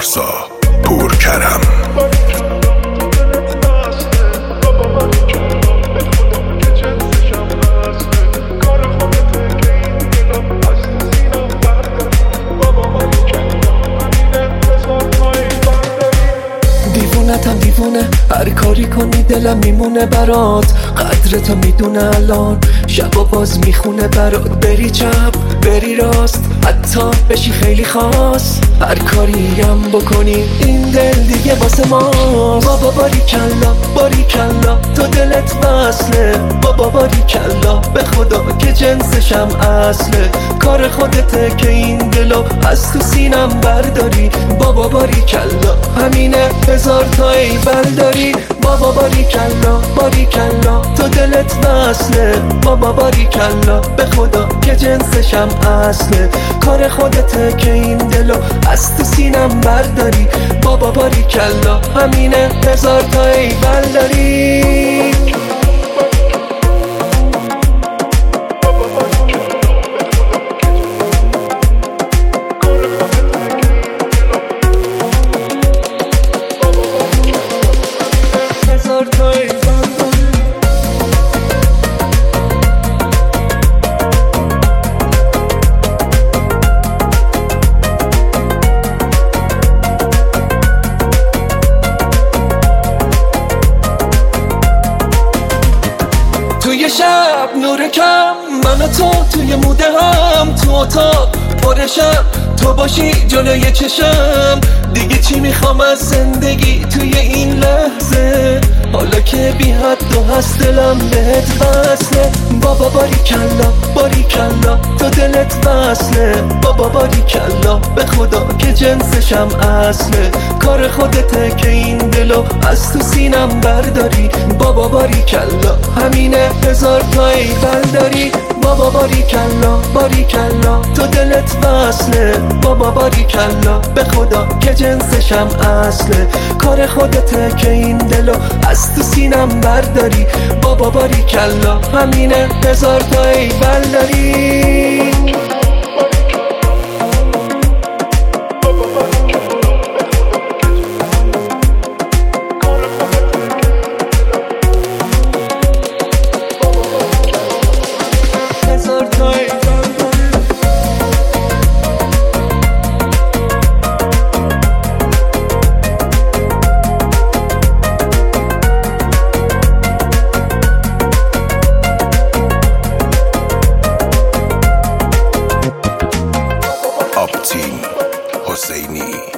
پارسا پورکرم. دیوونتم دیوونه، هر کاری کنی دلم میمونه برات. قدرتو میدونه الان شبا باز میخونه برات. بری چپ بری راست، حتی بشی خیلی خاص. هر کاری هم بکنی این دل دیگه واسه ماست. بابا باریکلا باریکلا تو دلت وصله. بابا باریکلا به خدا که جنسشم اصله. کار خودته که این دلو از تو سینم برداری. بابا باریکلا همینه، هزار تا ایول داری. بابا باریکلا باریکلا تو دلت وصله. بابا باریکلا به خدا که جنسشم اصله. کار خودته که این دلو از تو سینم برداری. بابا باریکلا همینه، هزار تا ایول داری. توی شب نور کم، من و تو توی موده هم. تو اتاق پرشم تو باشی جلوی چشم. دیگه چی میخوام از زندگی توی این لحظه؟ حالا که بی حد و هست دلم بهت وصله. بابا باریکلا باریکلا تو دلت وصله. بابا باریکلا به خدا که جنسشم اصله. کار خودته که این دلو از تو سینم برداری. بابا باریکلا همینه، هزار تا ایول داری. بابا باریکلا باریکلا تو دلت وصله. بابا باریکلا به خدا که جنسشم اصله. کار خودته که این دلو از تو سینم برداری. بابا باریکلا همینه، هزار تا ایول داری. حسینی